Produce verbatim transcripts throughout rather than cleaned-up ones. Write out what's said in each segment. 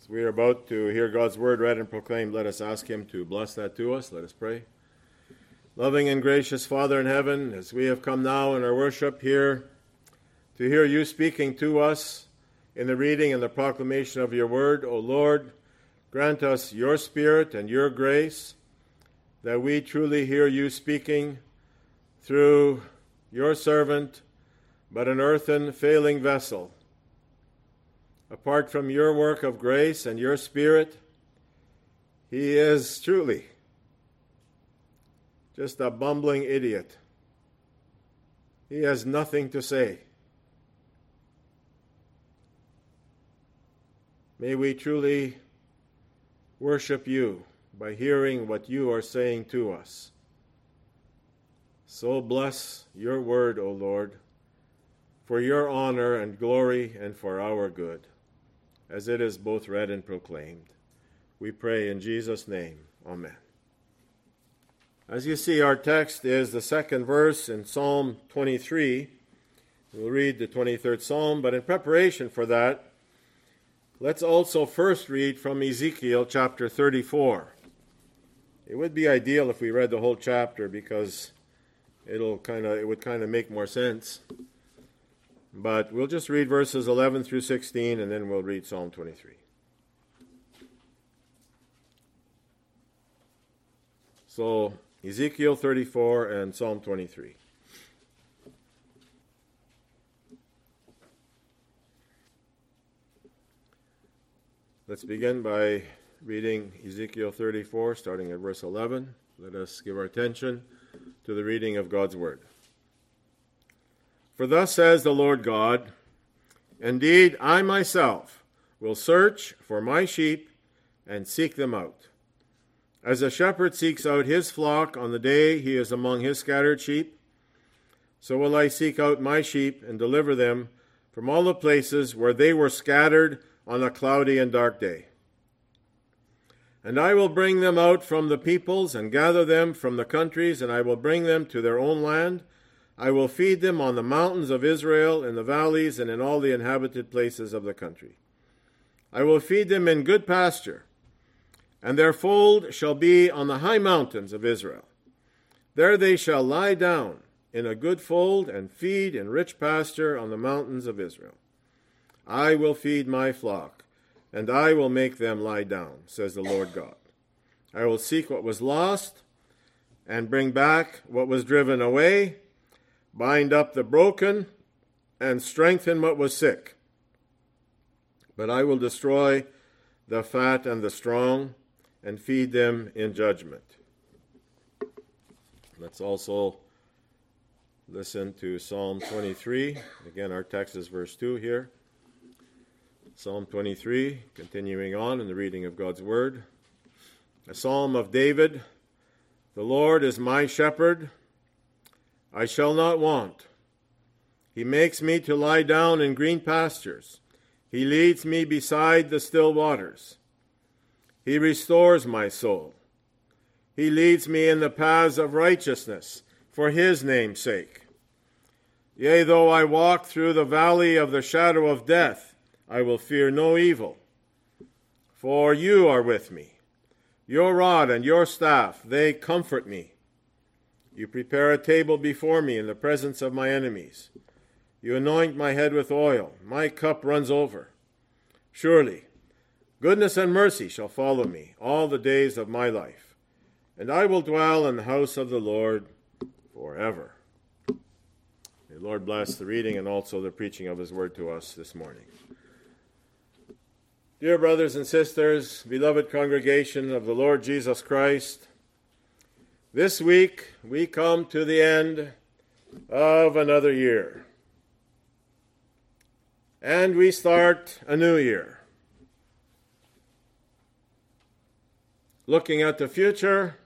As we are about to hear God's word read and proclaimed, let us ask him to bless that to us. Let us pray. Loving and gracious Father in heaven, as we have come now in our worship here to hear you speaking to us in the reading and the proclamation of your word, O Lord, grant us your spirit and your grace, that we truly hear you speaking through your servant, but an earthen, failing vessel. Apart from your work of grace and your spirit, he is truly just a bumbling idiot. He has nothing to say. May we truly worship you by hearing what you are saying to us. So bless your word, O Lord, for your honor and glory and for our good, as it is both read and proclaimed. We pray in Jesus' name. Amen. As you see, our text is the second verse in Psalm twenty-three. We'll read the twenty-third Psalm, but in preparation for that, let's also first read from Ezekiel chapter thirty-four. It would be ideal if we read the whole chapter because it'll kind of it would kind of make more sense. But we'll just read verses eleven through sixteen, and then we'll read Psalm twenty-three. So, Ezekiel thirty-four and Psalm twenty-three. Let's begin by reading Ezekiel thirty-four, starting at verse eleven. Let us give our attention to the reading of God's word. For thus says the Lord God, indeed, I myself will search for my sheep and seek them out. As a shepherd seeks out his flock on the day he is among his scattered sheep, so will I seek out my sheep and deliver them from all the places where they were scattered on a cloudy and dark day. And I will bring them out from the peoples and gather them from the countries, and I will bring them to their own land. I will feed them on the mountains of Israel, in the valleys, and in all the inhabited places of the country. I will feed them in good pasture, and their fold shall be on the high mountains of Israel. There they shall lie down in a good fold and feed in rich pasture on the mountains of Israel. I will feed my flock, and I will make them lie down, says the Lord God. I will seek what was lost, and bring back what was driven away, bind up the broken, and strengthen what was sick. But I will destroy the fat and the strong, and feed them in judgment. Let's also listen to Psalm twenty-three. Again, our text is verse two here. Psalm twenty-three, continuing on in the reading of God's word. A psalm of David. The Lord is my shepherd, I shall not want. He makes me to lie down in green pastures. He leads me beside the still waters. He restores my soul. He leads me in the paths of righteousness for his name's sake. Yea, though I walk through the valley of the shadow of death, I will fear no evil. For you are with me. Your rod and your staff, they comfort me. You prepare a table before me in the presence of my enemies. You anoint my head with oil. My cup runs over. Surely, goodness and mercy shall follow me all the days of my life, and I will dwell in the house of the Lord forever. May the Lord bless the reading and also the preaching of his word to us this morning. Dear brothers and sisters, beloved congregation of the Lord Jesus Christ, this week we come to the end of another year. And we start a new year. Looking at the future,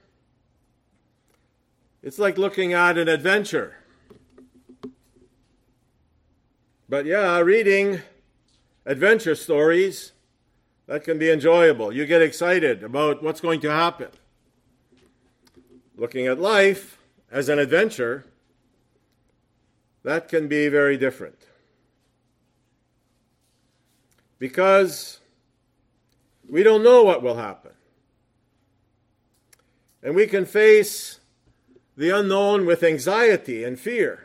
it's like looking at an adventure. But yeah, reading adventure stories, that can be enjoyable. You get excited about what's going to happen. Looking at life as an adventure, that can be very different. Because We don't know what will happen. And we can face the unknown with anxiety and fear.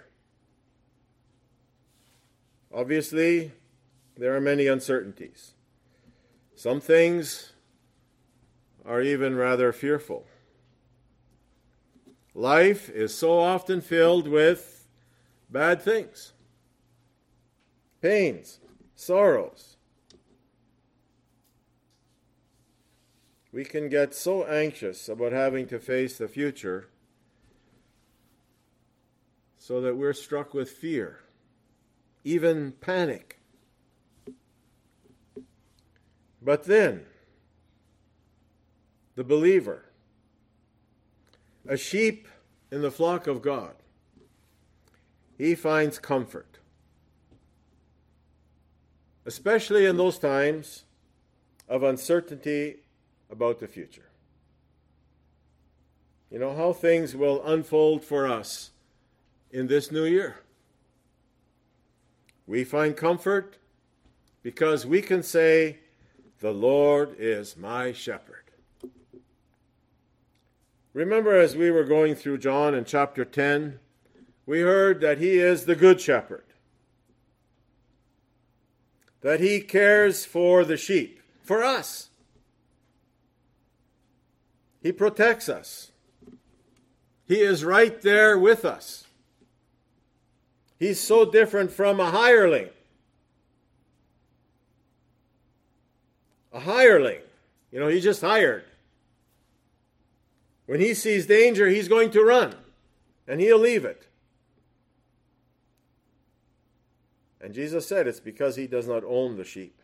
Obviously, there are many uncertainties. Some things are even rather fearful. Life is so often filled with bad things, pains, sorrows. We can get so anxious about having to face the future so that we're struck with fear, even panic. But then, the believer, a sheep in the flock of God, he finds comfort, especially in those times of uncertainty about the future. You know, how things will unfold for us in this new year. We find comfort because we can say, "The Lord is my shepherd." Remember, as we were going through John in chapter ten, we heard that he is the good shepherd, that he cares for the sheep, for us. He protects us. He is right there with us. He's so different from a hireling. A hireling, you know, he's just hired. When he sees danger, he's going to run, and he'll leave it. And Jesus said it's because he does not own the sheep.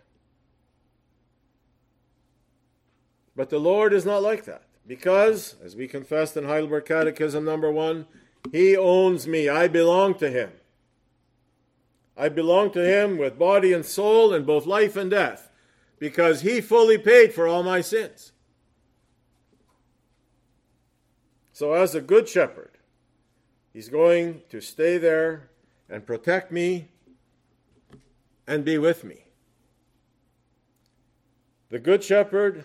But the Lord is not like that, because, as we confessed in Heidelberg Catechism number one, he owns me. I belong to him. I belong to him with body and soul in both life and death, because he fully paid for all my sins. So as a good shepherd, he's going to stay there and protect me and be with me. The good shepherd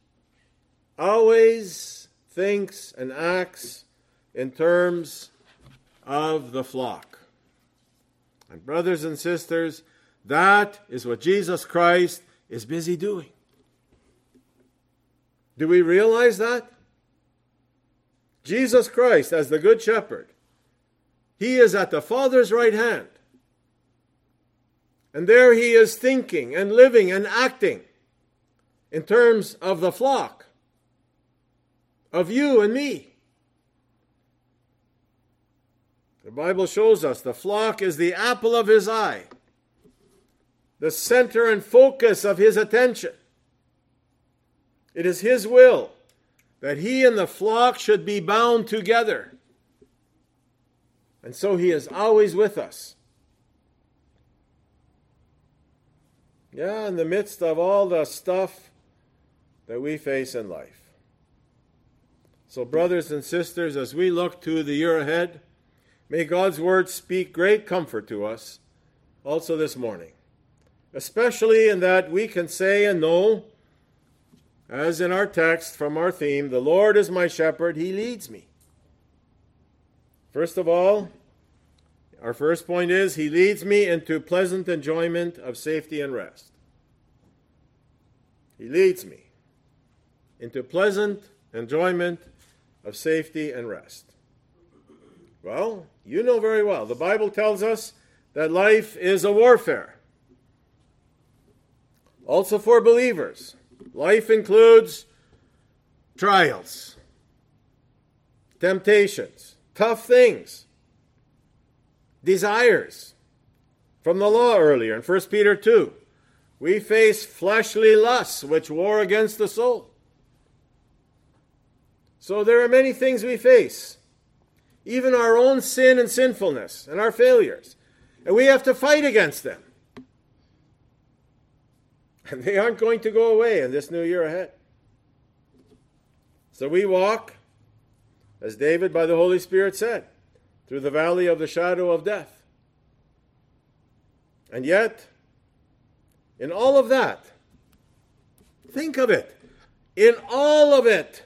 always thinks and acts in terms of the flock. And brothers and sisters, that is what Jesus Christ is busy doing. Do we realize that? Jesus Christ, as the Good Shepherd, he is at the Father's right hand. And there he is thinking and living and acting in terms of the flock, of you and me. The Bible shows us the flock is the apple of his eye, the center and focus of his attention. It is his will that he and the flock should be bound together. And so he is always with us. Yeah, in the midst of all the stuff that we face in life. So brothers and sisters, as we look to the year ahead, may God's word speak great comfort to us also this morning. Especially in that we can say and know, as in our text from our theme, the Lord is my shepherd, he leads me. First of all, our first point is, he leads me into pleasant enjoyment of safety and rest. He leads me into pleasant enjoyment of safety and rest. Well, you know very well, the Bible tells us that life is a warfare. Also for believers, life includes trials, temptations, tough things, desires. From the law earlier in First Peter two, we face fleshly lusts which war against the soul. So there are many things we face, even our own sin and sinfulness and our failures, and we have to fight against them. And they aren't going to go away in this new year ahead. So we walk, as David by the Holy Spirit said, through the valley of the shadow of death. And yet, in all of that, Think of it. In all of it,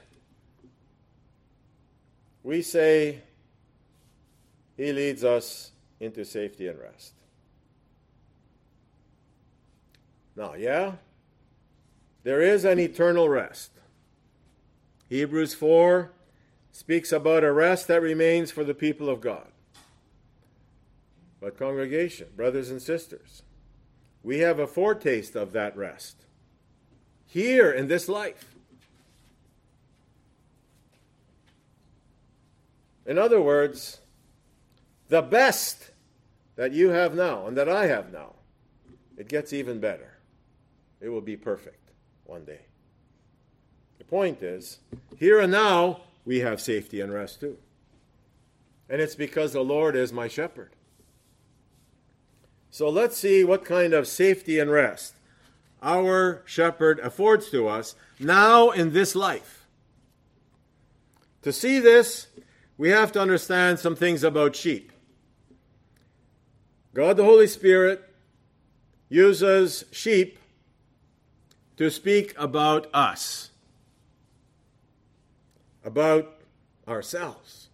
we say he leads us into safety and rest. Now, yeah, there is an eternal rest. Hebrews four speaks about a rest that remains for the people of God. But congregation, brothers and sisters, we have a foretaste of that rest here in this life. In other words, the best that you have now and that I have now, it gets even better. It will be perfect one day. The point is, here and now, we have safety and rest too. And it's because the Lord is my shepherd. So let's see what kind of safety and rest our shepherd affords to us now in this life. To see this, we have to understand some things about sheep. God the Holy Spirit uses sheep to speak about us, about ourselves.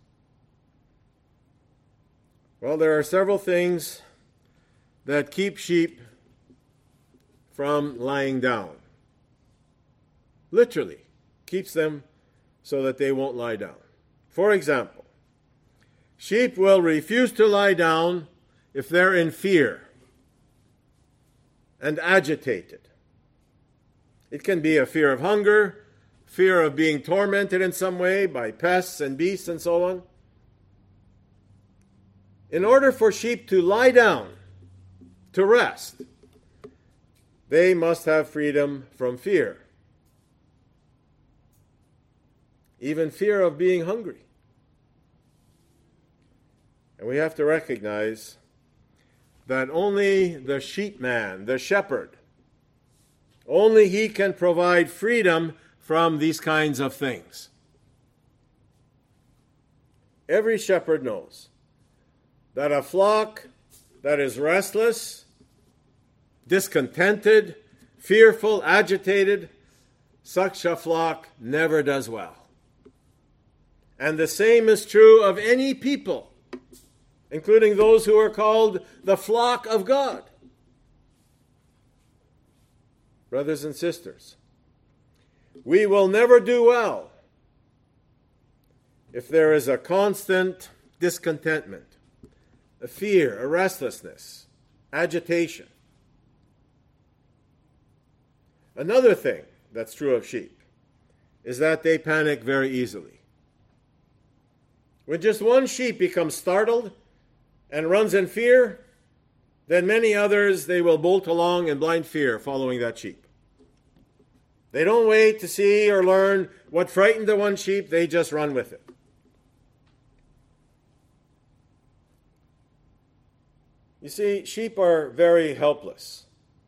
Well, there are several things that keep sheep from lying down. Literally, keeps them so that they won't lie down. For example, sheep will refuse to lie down if they're in fear and agitated. It can be a fear of hunger, fear of being tormented in some way by pests and beasts and so on. In order for sheep to lie down, to rest, they must have freedom from fear. Even fear of being hungry. And we have to recognize that only the sheepman, the shepherd, only he can provide freedom from these kinds of things. Every shepherd knows that a flock that is restless, discontented, fearful, agitated, such a flock never does well. And the same is true of any people, including those who are called the flock of God. Brothers and sisters, we will never do well if there is a constant discontentment, a fear, a restlessness, agitation. Another thing that's true of sheep is that they panic very easily. When just one sheep becomes startled and runs in fear, then many others, they will bolt along in blind fear following that sheep. They don't wait to see or learn what frightened the one sheep, they just run with it. You see, sheep are very helpless.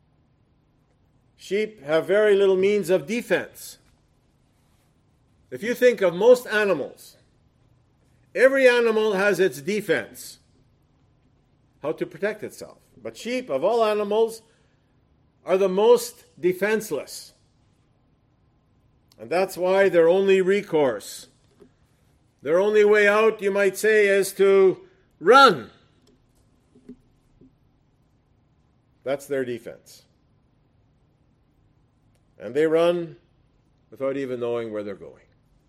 Sheep have very little means of defense. If you think of most animals, every animal has its defense, how to protect itself. But sheep, of all animals, are the most defenseless. And that's why their only recourse, their only way out, you might say, is to run. That's their defense. And they run without even knowing where they're going.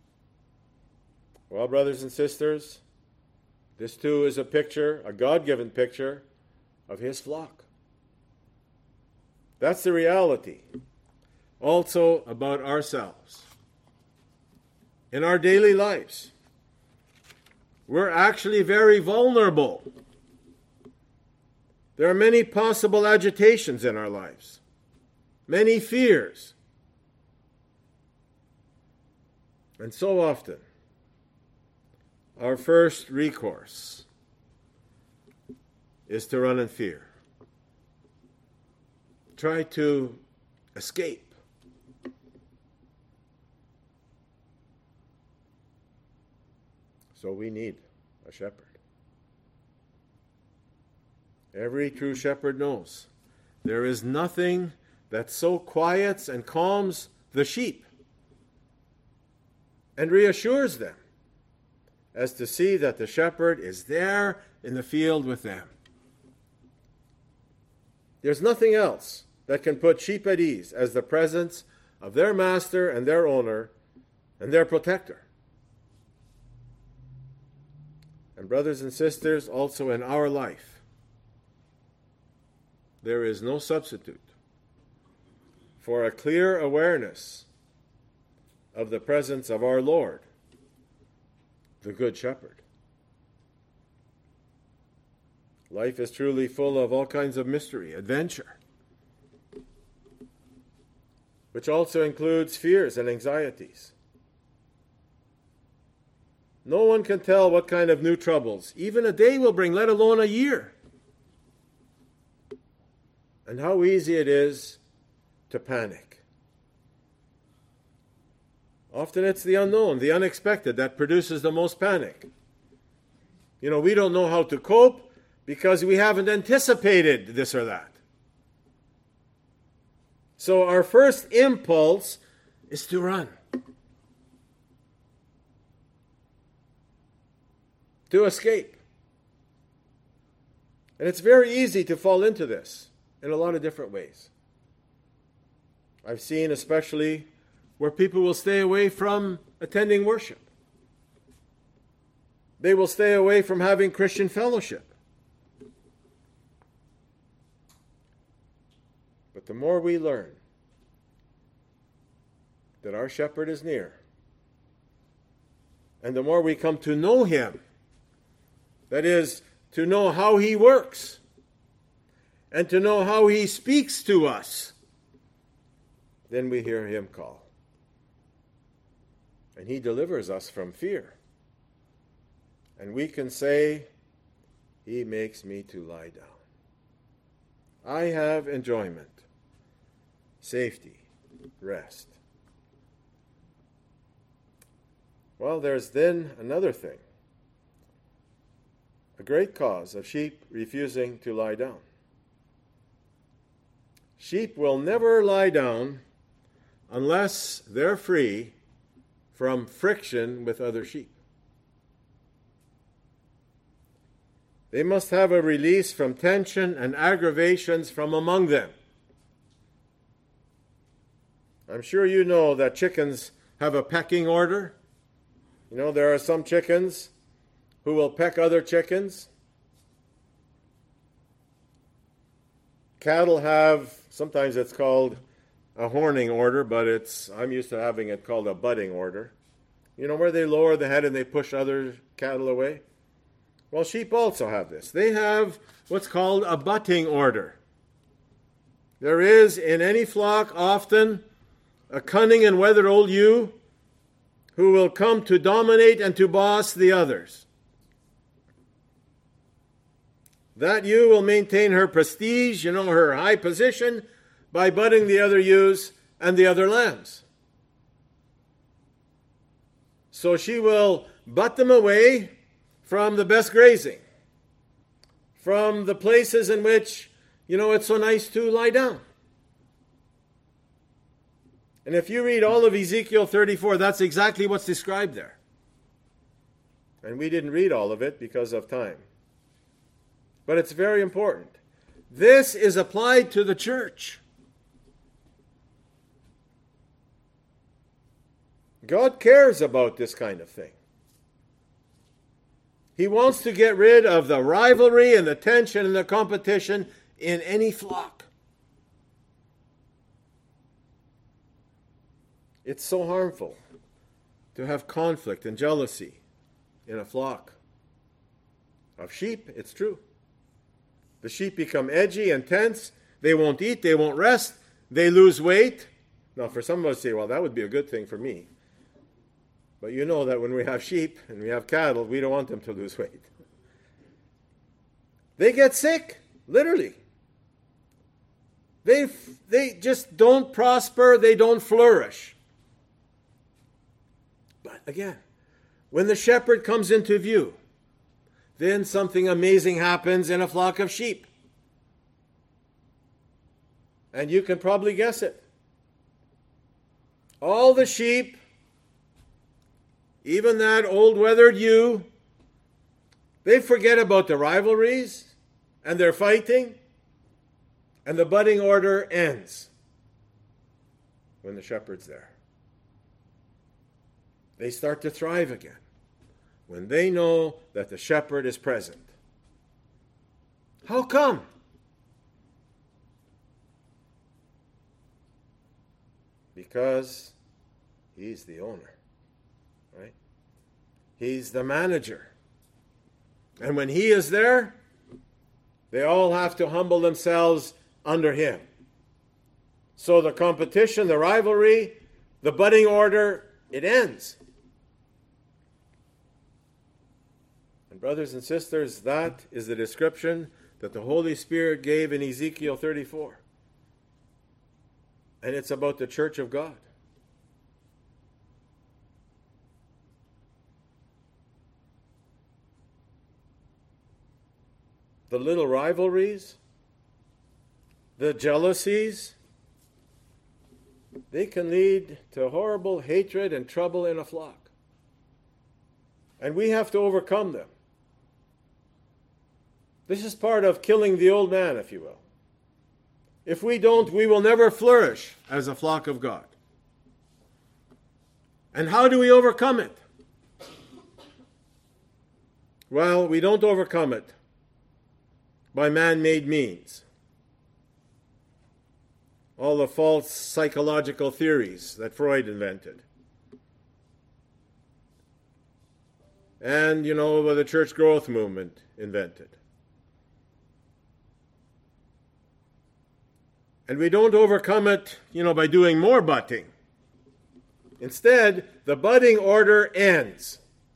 Well, brothers and sisters, this too is a picture, a God-given picture of his flock. That's the reality. Also about ourselves. In our daily lives, we're actually very vulnerable. There are many possible agitations in our lives, many fears. And so often, our first recourse is to run in fear. Try to escape. So we need a shepherd. Every true shepherd knows there is nothing that so quiets and calms the sheep and reassures them as to see that the shepherd is there in the field with them. There's nothing else that can put sheep at ease as the presence of their master and their owner and their protector. And brothers and sisters, also in our life, there is no substitute for a clear awareness of the presence of our Lord, the Good Shepherd. Life is truly full of all kinds of mystery, adventure, which also includes fears and anxieties. No one can tell what kind of new troubles even a day will bring, let alone a year. And how easy it is to panic. Often it's the unknown, the unexpected, that produces the most panic. You know, we don't know how to cope because we haven't anticipated this or that. So our first impulse is to run, to escape. And it's very easy to fall into this in a lot of different ways. I've seen especially where people will stay away from attending worship. They will stay away from having Christian fellowship. But the more we learn that our shepherd is near, and the more we come to know him, that is, to know how he works, and to know how he speaks to us, then we hear him call. And he delivers us from fear. And we can say, he makes me to lie down. I have enjoyment, safety, rest. Well, there's then another thing. A great cause of sheep refusing to lie down. Sheep will never lie down unless they're free from friction with other sheep. They must have a release from tension and aggravations from among them. I'm sure you know that chickens have a pecking order. You know, there are some chickens who will peck other chickens. Cattle have, sometimes it's called a horning order, but it's I'm used to having it called a butting order. You know, where they lower the head and they push other cattle away? Well, sheep also have this. They have what's called a butting order. There is in any flock often a cunning and weathered old ewe who will come to dominate and to boss the others. That ewe will maintain her prestige, you know, her high position, by butting the other ewes and the other lambs. So she will butt them away from the best grazing, from the places in which, you know, it's so nice to lie down. And if you read all of Ezekiel thirty-four, that's exactly what's described there. And we didn't read all of it because of time. But it's very important. This is applied to the church. God cares about this kind of thing. He wants to get rid of the rivalry and the tension and the competition in any flock. It's so harmful to have conflict and jealousy in a flock. Of sheep, it's true. The sheep become edgy and tense. They won't eat, they won't rest, they lose weight. Now, for some of us say, well, that would be a good thing for me. But you know that when we have sheep and we have cattle, we don't want them to lose weight. They get sick, literally. They, they just don't prosper, they don't flourish. But again, when the shepherd comes into view, then something amazing happens in a flock of sheep. And you can probably guess it. all the sheep, even that old weathered ewe, they forget about the rivalries and their fighting, and the budding order ends when the shepherd's there. They start to thrive again when they know that the shepherd is present. How come? Because he's the owner, right? He's the manager. And when he is there, they all have to humble themselves under him. So the competition, the rivalry, the budding order, it ends. And brothers and sisters, that is the description that the Holy Spirit gave in Ezekiel thirty-four. And it's about the church of God. The little rivalries, the jealousies, they can lead to horrible hatred and trouble in a flock. And we have to overcome them. This is part of killing the old man, if you will. If we don't, we will never flourish as a flock of God. And how do we overcome it? Well, we don't overcome it by man-made means. All the false psychological theories that Freud invented. And, you know, what the church growth movement invented. And we don't overcome it, you know, by doing more butting. Instead, the budding order ends.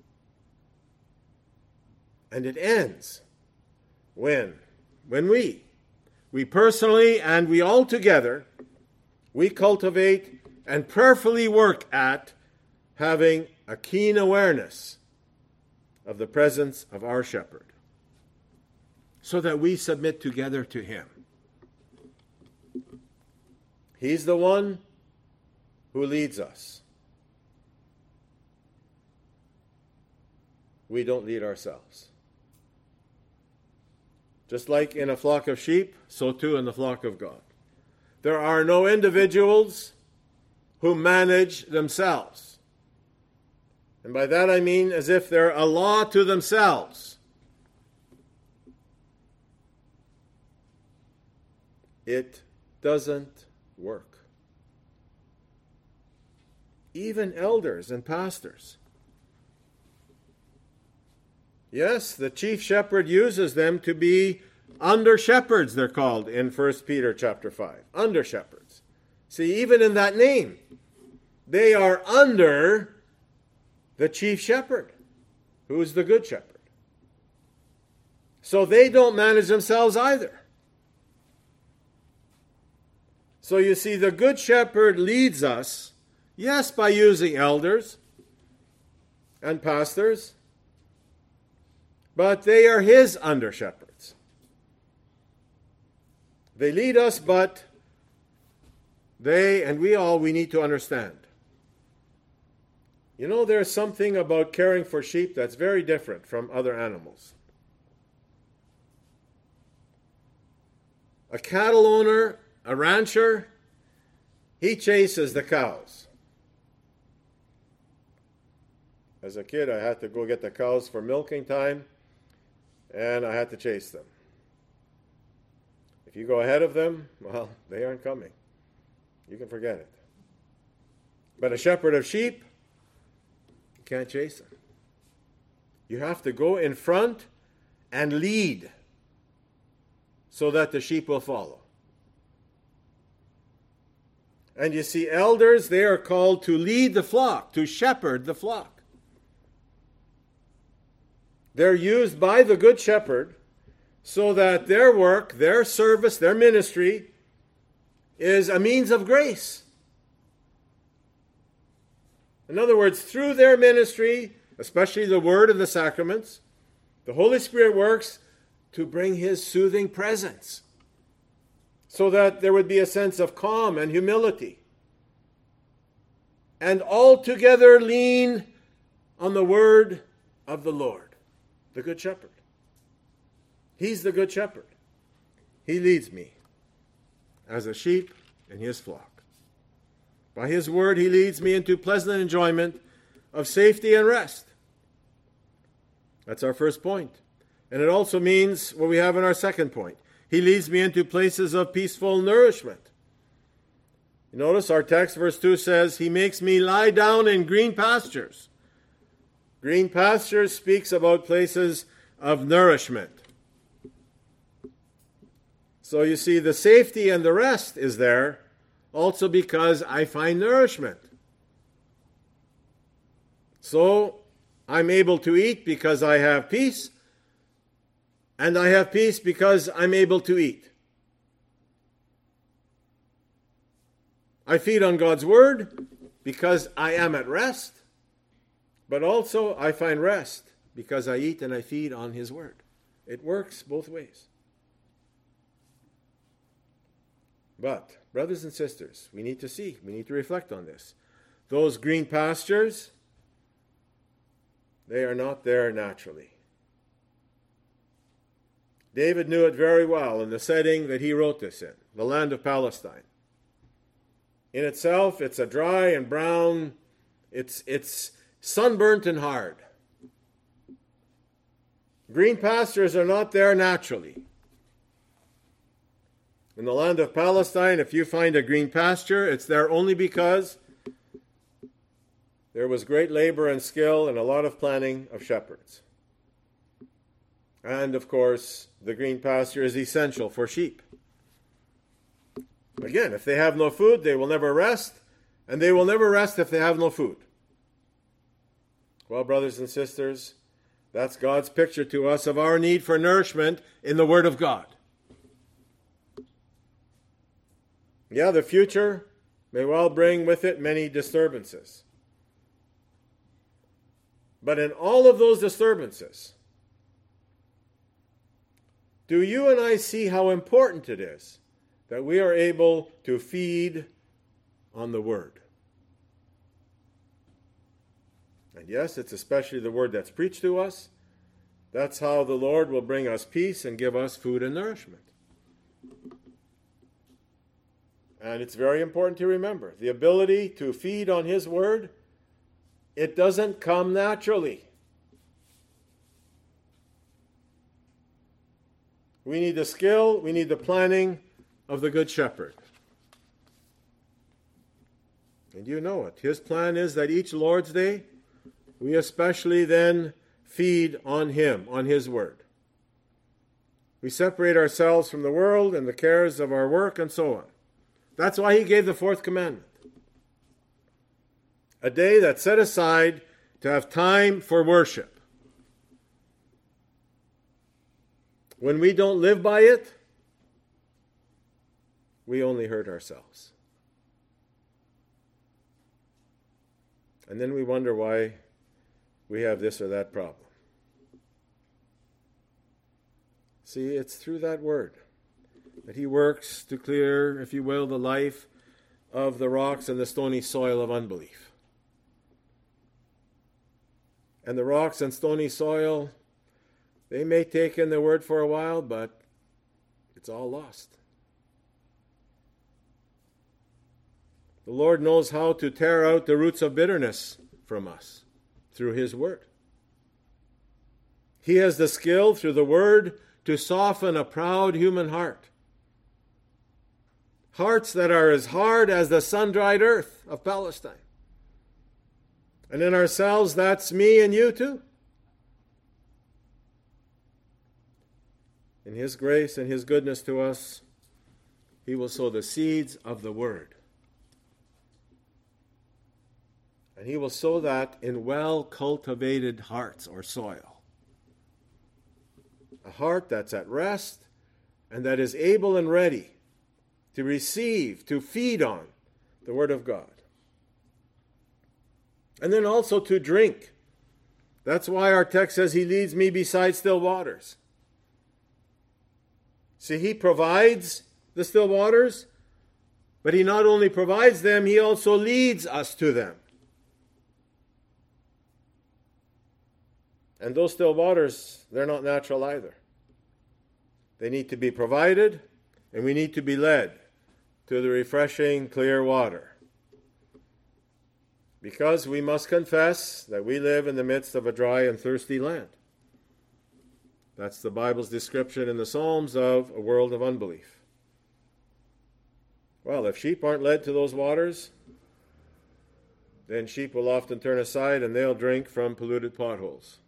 And it ends when? When we, we personally and we all together, we cultivate and prayerfully work at having a keen awareness of the presence of our shepherd, so that we submit together to him. He's the one who leads us. We don't lead ourselves. Just like in a flock of sheep, so too in the flock of God. There are no individuals who manage themselves. And by that I mean as if they're a law to themselves. It doesn't work. Even elders and pastors. Yes, the chief shepherd uses them to be under shepherds, they're called in First Peter chapter five. Under shepherds. See, even in that name, they are under the chief shepherd, who is the good shepherd. So they don't manage themselves either. So you see, the good shepherd leads us, yes, by using elders and pastors, but they are his under shepherds. They lead us, but they and we all, we need to understand. You know, there's something about caring for sheep that's very different from other animals. A cattle owner, a rancher, he chases the cows. As a kid, I had to go get the cows for milking time, and I had to chase them. If you go ahead of them, well, they aren't coming. You can forget it. But a shepherd of sheep, you can't chase them. You have to go in front and lead so that the sheep will follow. And you see, elders, they are called to lead the flock, to shepherd the flock. They're used by the good shepherd so that their work, their service, their ministry is a means of grace. In other words, through their ministry, especially the word and the sacraments, the Holy Spirit works to bring his soothing presence, so that there would be a sense of calm and humility. and altogether lean on the word of the Lord, the Good Shepherd. He's the Good Shepherd. He leads me as a sheep in his flock. By his word, he leads me into pleasant enjoyment of safety and rest. That's our first point. And it also means what we have in our second point. He leads me into places of peaceful nourishment. You notice our text, verse two says, he makes me lie down in green pastures. Green pastures speaks about places of nourishment. So you see, the safety and the rest is there also because I find nourishment. So I'm able to eat because I have peace, and I have peace because I'm able to eat. I feed on God's word because I am at rest, but also I find rest because I eat and I feed on his word. It works both ways. But, brothers and sisters, we need to see, we need to reflect on this. Those green pastures, they are not there naturally. David knew it very well in the setting that he wrote this in, the land of Palestine. In itself, it's a dry and brown, it's, it's sunburnt and hard. Green pastures are not there naturally. In the land of Palestine, if you find a green pasture, it's there only because there was great labor and skill and a lot of planning of shepherds. And, of course, the green pasture is essential for sheep. Again, if they have no food, they will never rest, and they will never rest if they have no food. Well, brothers and sisters, that's God's picture to us of our need for nourishment in the Word of God. Yeah, the future may well bring with it many disturbances. But in all of those disturbances, do you and I see how important it is that we are able to feed on the Word? And yes, it's especially the Word that's preached to us. That's how the Lord will bring us peace and give us food and nourishment. And it's very important to remember, the ability to feed on His Word, it doesn't come naturally. We need the skill, we need the planning of the Good Shepherd. And you know it. His plan is that each Lord's Day, we especially then feed on Him, on His Word. We separate ourselves from the world and the cares of our work and so on. That's why He gave the fourth commandment. A day that's set aside to have time for worship. When we don't live by it, we only hurt ourselves. And then we wonder why we have this or that problem. See, it's through that word that He works to clear, if you will, the life of the rocks and the stony soil of unbelief. And the rocks and stony soil, they may take in the word for a while, but it's all lost. The Lord knows how to tear out the roots of bitterness from us through His word. He has the skill through the word to soften a proud human heart. Hearts that are as hard as the sun-dried earth of Palestine. And in ourselves, that's me and you too. In His grace and His goodness to us, He will sow the seeds of the Word. And He will sow that in well-cultivated hearts or soil. A heart that's at rest and that is able and ready to receive, to feed on the Word of God. And then also to drink. That's why our text says He leads me beside still waters. See, He provides the still waters, but He not only provides them, He also leads us to them. And those still waters, they're not natural either. They need to be provided, and we need to be led to the refreshing, clear water. Because we must confess that we live in the midst of a dry and thirsty land. That's the Bible's description in the Psalms of a world of unbelief. Well, if sheep aren't led to those waters, then sheep will often turn aside and they'll drink from polluted potholes.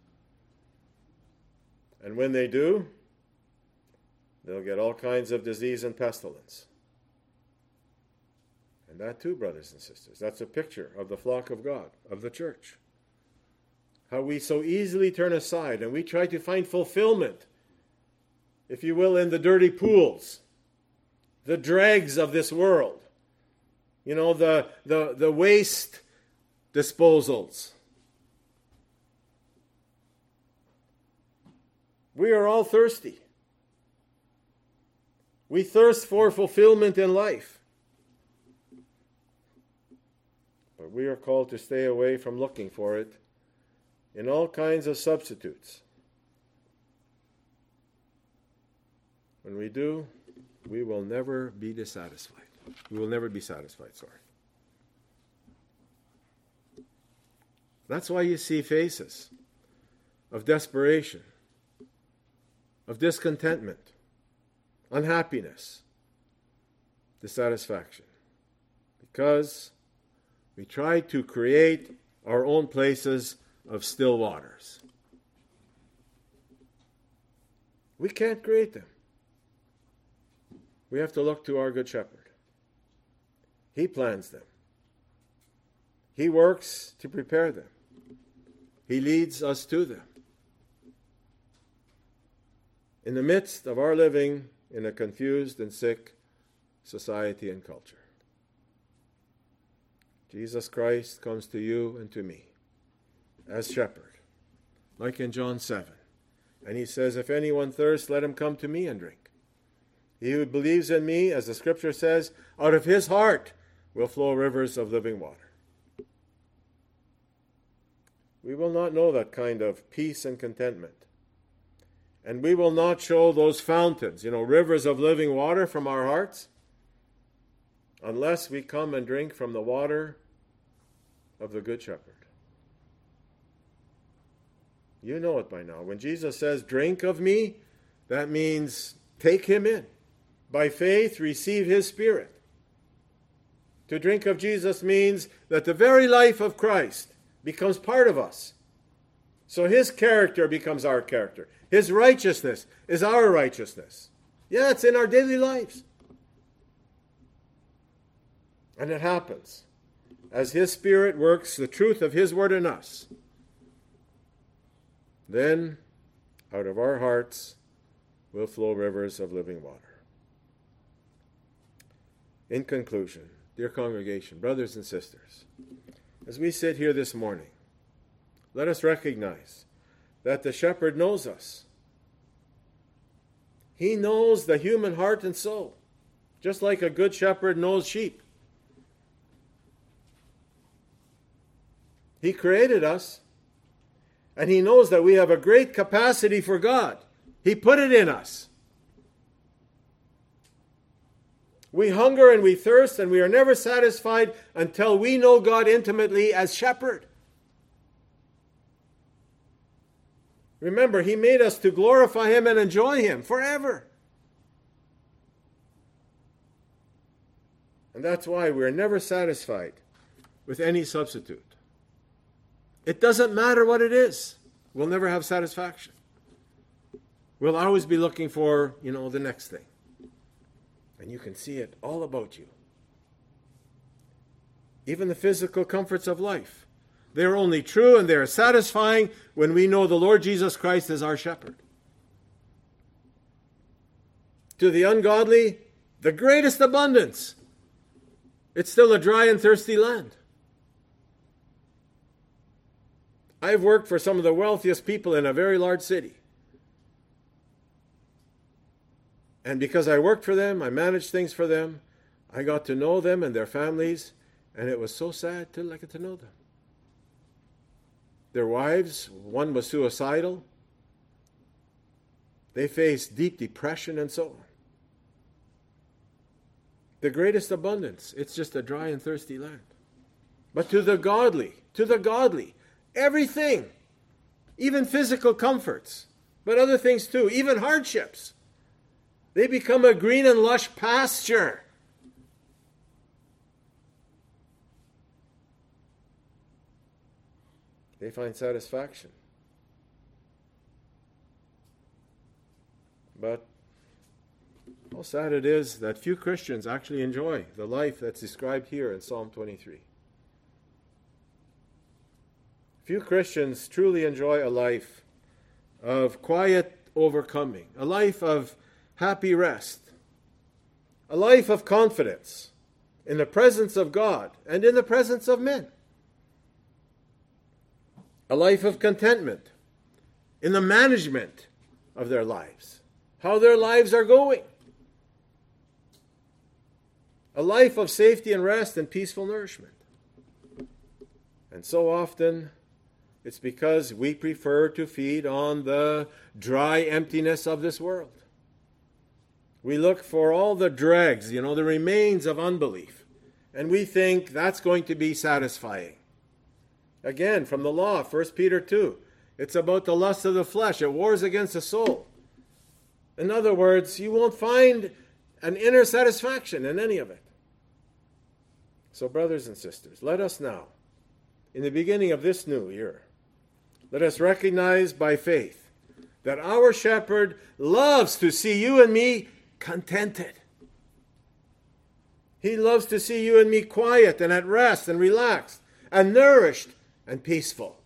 And when they do, they'll get all kinds of disease and pestilence. And that too, brothers and sisters, that's a picture of the flock of God, of the church. How we so easily turn aside and we try to find fulfillment, if you will, in the dirty pools, the dregs of this world. You know, the, the, the waste disposals. We are all thirsty. We thirst for fulfillment in life. But we are called to stay away from looking for it in all kinds of substitutes. When we do, we will never be dissatisfied. We will never be satisfied, sorry. That's why you see faces of desperation, of discontentment, unhappiness, dissatisfaction. Because we try to create our own places of still waters. We can't create them. We have to look to our Good Shepherd. He plans them. He works to prepare them. He leads us to them. In the midst of our living in a confused and sick society and culture, Jesus Christ comes to you and to me as shepherd, like in John seven. And he says, if anyone thirsts, let him come to me and drink. He who believes in me, as the scripture says, out of his heart will flow rivers of living water. We will not know that kind of peace and contentment. And we will not show those fountains, you know, rivers of living water from our hearts, unless we come and drink from the water of the Good Shepherd. You know it by now. When Jesus says, drink of me, that means take him in. By faith, receive his Spirit. To drink of Jesus means that the very life of Christ becomes part of us. So his character becomes our character. His righteousness is our righteousness. Yeah, it's in our daily lives. And it happens as his Spirit works the truth of his word in us. Then, out of our hearts will flow rivers of living water. In conclusion, dear congregation, brothers and sisters, as we sit here this morning, let us recognize that the shepherd knows us. He knows the human heart and soul, just like a good shepherd knows sheep. He created us, and he knows that we have a great capacity for God. He put it in us. We hunger and we thirst, and we are never satisfied until we know God intimately as shepherd. Remember, he made us to glorify him and enjoy him forever. And that's why we're never satisfied with any substitute. It doesn't matter what it is. We'll never have satisfaction. We'll always be looking for, you know, the next thing. And you can see it all about you. Even the physical comforts of life. They're only true and they're satisfying when we know the Lord Jesus Christ is our shepherd. To the ungodly, the greatest abundance. It's still a dry and thirsty land. I've worked for some of the wealthiest people in a very large city. And because I worked for them, I managed things for them, I got to know them and their families, and it was so sad to like to know them. Their wives, one was suicidal. They faced deep depression and so on. The greatest abundance, it's just a dry and thirsty land. But to the godly, to the godly, everything, even physical comforts, but other things too, even hardships, they become a green and lush pasture. They find satisfaction. But how sad it is that few Christians actually enjoy the life that's described here in Psalm twenty-three. Few Christians truly enjoy a life of quiet overcoming, a life of happy rest, a life of confidence in the presence of God and in the presence of men, a life of contentment in the management of their lives, how their lives are going, a life of safety and rest and peaceful nourishment. And so often, it's because we prefer to feed on the dry emptiness of this world. We look for all the dregs, you know, the remains of unbelief, and we think that's going to be satisfying. Again, from the law, First Peter two, it's about the lust of the flesh. It wars against the soul. In other words, you won't find an inner satisfaction in any of it. So, brothers and sisters, let us now, in the beginning of this new year, let us recognize by faith that our shepherd loves to see you and me contented. He loves to see you and me quiet and at rest and relaxed and nourished and peaceful.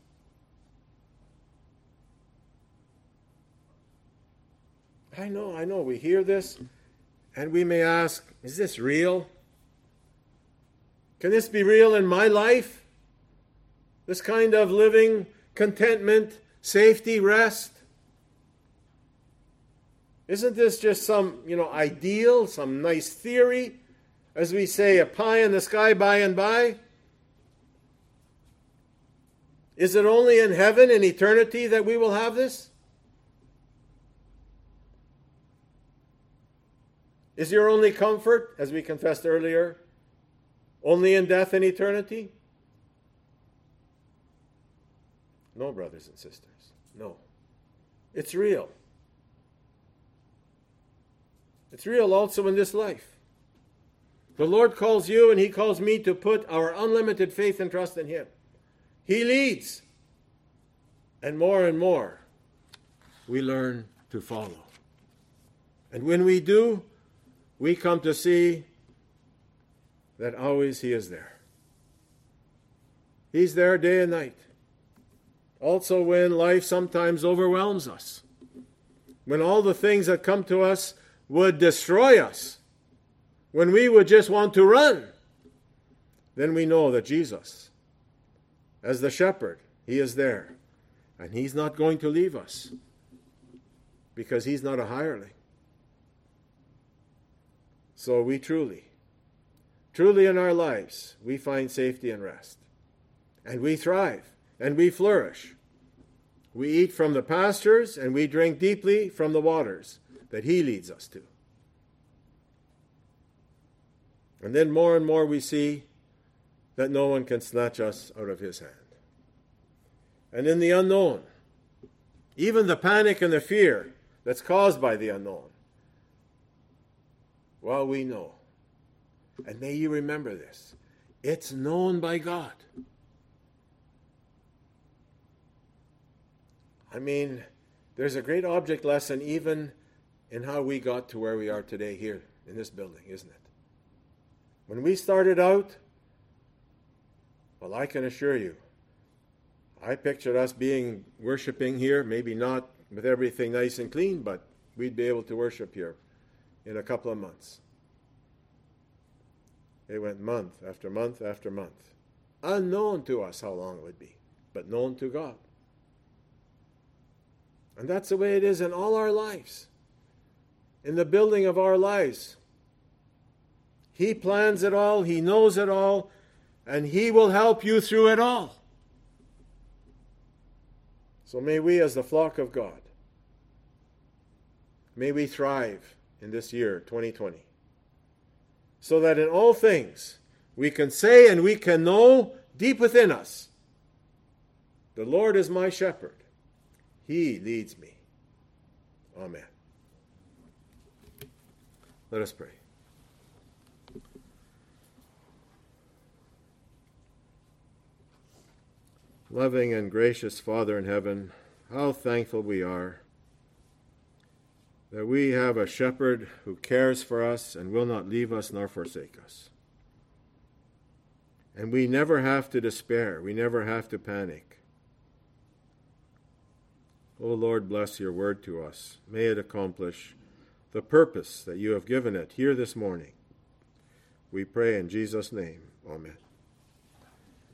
I know, I know, we hear this and we may ask, is this real? Can this be real in my life? This kind of living, contentment, safety, rest? Isn't this just some, you know, ideal, some nice theory? As we say, a pie in the sky by and by? Is it only in heaven, in eternity, that we will have this? Is your only comfort, as we confessed earlier, only in death and eternity? No, brothers and sisters, no. It's real. It's real also in this life. The Lord calls you and He calls me to put our unlimited faith and trust in Him. He leads. And more and more, we learn to follow. And when we do, we come to see that always He is there. He's there day and night. Also when life sometimes overwhelms us. When all the things that come to us would destroy us. When we would just want to run. Then we know that Jesus, as the shepherd, He is there. And He's not going to leave us. Because He's not a hireling. So we truly, truly in our lives, we find safety and rest. And we thrive. And we flourish. We eat from the pastures and we drink deeply from the waters that He leads us to. And then more and more we see that no one can snatch us out of His hand. And in the unknown, even the panic and the fear that's caused by the unknown, well, we know. And may you remember this. It's known by God. I mean, there's a great object lesson even in how we got to where we are today here in this building, isn't it? When we started out, well, I can assure you, I pictured us being worshiping here, maybe not with everything nice and clean, but we'd be able to worship here in a couple of months. It went month after month after month. Unknown to us how long it would be, but known to God. And that's the way it is in all our lives. In the building of our lives. He plans it all, He knows it all, and He will help you through it all. So may we, as the flock of God, may we thrive in this year, twenty twenty, so that in all things we can say and we can know deep within us, the Lord is my shepherd. He leads me. Amen. Let us pray. Loving and gracious Father in heaven, how thankful we are that we have a shepherd who cares for us and will not leave us nor forsake us. And we never have to despair. We never have to panic. O Lord, bless your word to us. May it accomplish the purpose that you have given it here this morning. We pray in Jesus' name. Amen.